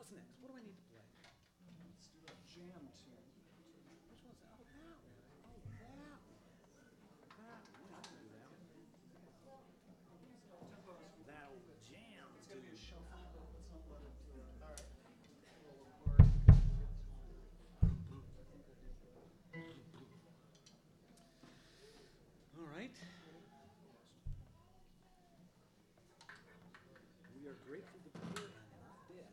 what's next? What do I need to play? Let's do a jam tune. Which one's that? Oh, that one. Oh, that one. That one. Yeah, I can do that one. That old jam It's gonna be a tune. shuffle, but let's not let it roll apart. All right. We are grateful to be here and not dead.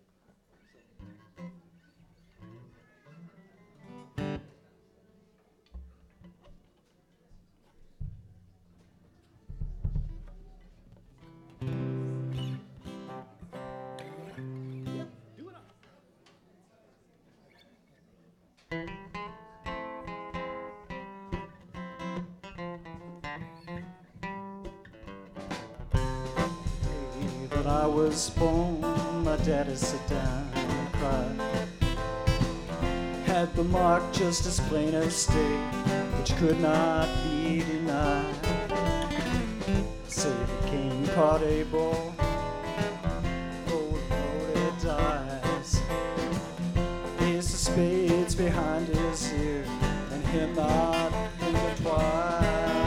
Yep, do it up. Day that I was born, my daddy sat down and cried. Had the mark just as plain as day, which could not be denied. Say the king caught a ball, rolled dice. Ace of spades behind his ear, and him not thinking twice.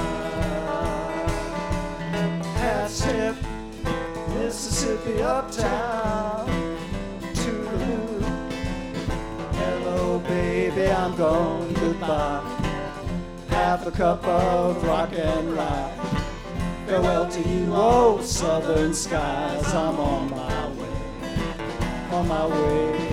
Half step, Mississippi uptown, Toodaloo. Hello, baby, I'm gone, goodbye. Half a cup of rock and rye. Farewell to you, oh southern skies. I'm on my way, on my way.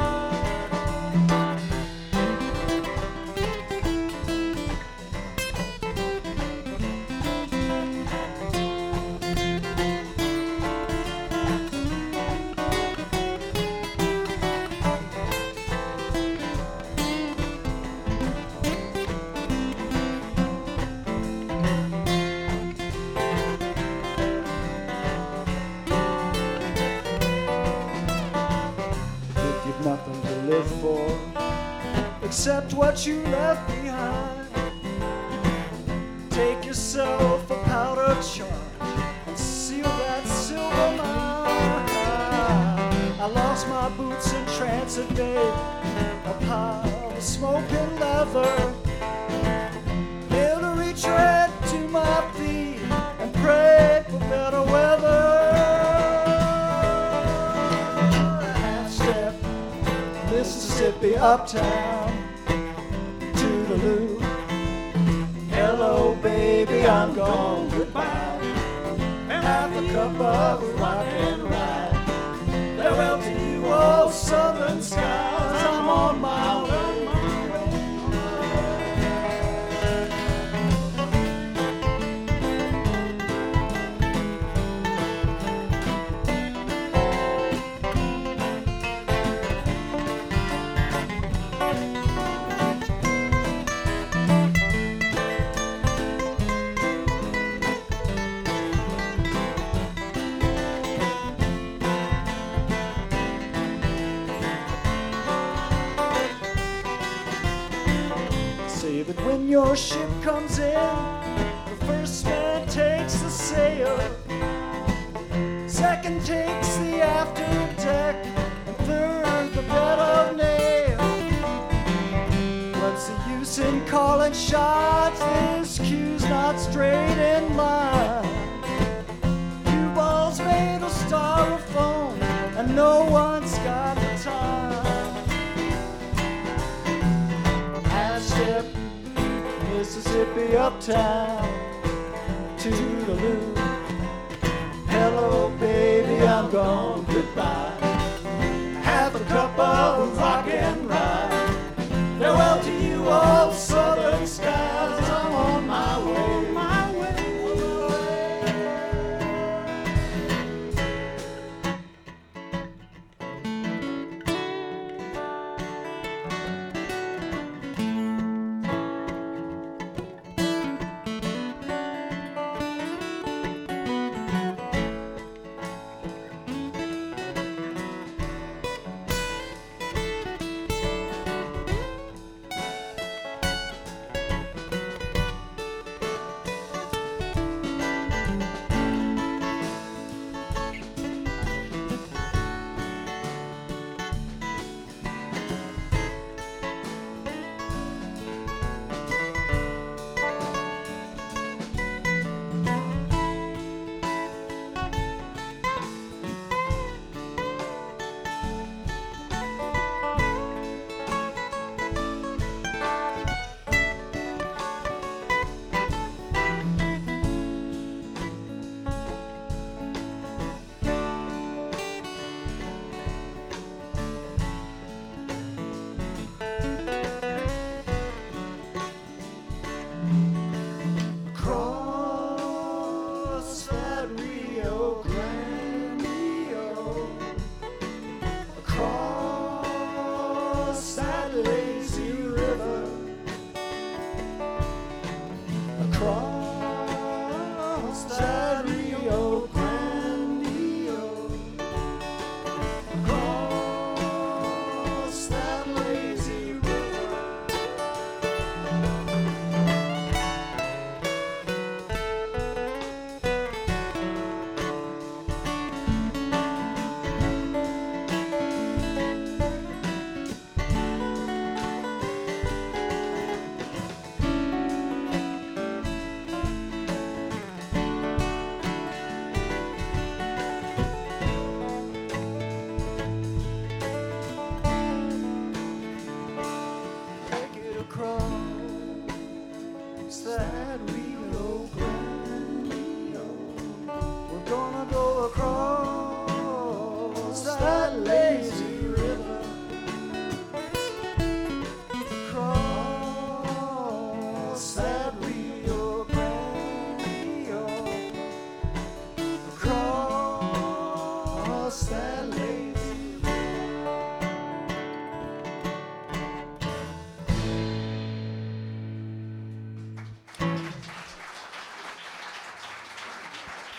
If you've nothing to live for except what you left behind, take yourself a powder charge and seal that silver mine. I lost my boots in transit, babe, a pile of smoking leather. Able to reach right to my feet and pray for better weather. Mississippi uptown, Toodaloo. Hello, baby, I'm gone, goodbye. Have a cup of rock and rye. Farewell to you, oh southern skies. I'm on my way. Say that when your ship comes in, the first man takes the sail, second takes the after deck, and third the bed of nail. What's the use in calling shots? This cue's not straight in line. Cue balls made of styrofoam, and no one's got the time. Step, Mississippi uptown, Toodaloo. Hello, baby, I'm gone, goodbye. Have a cup of rock and rye. Farewell to you, all southern skies. I'm on my way, my way.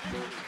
Thank you.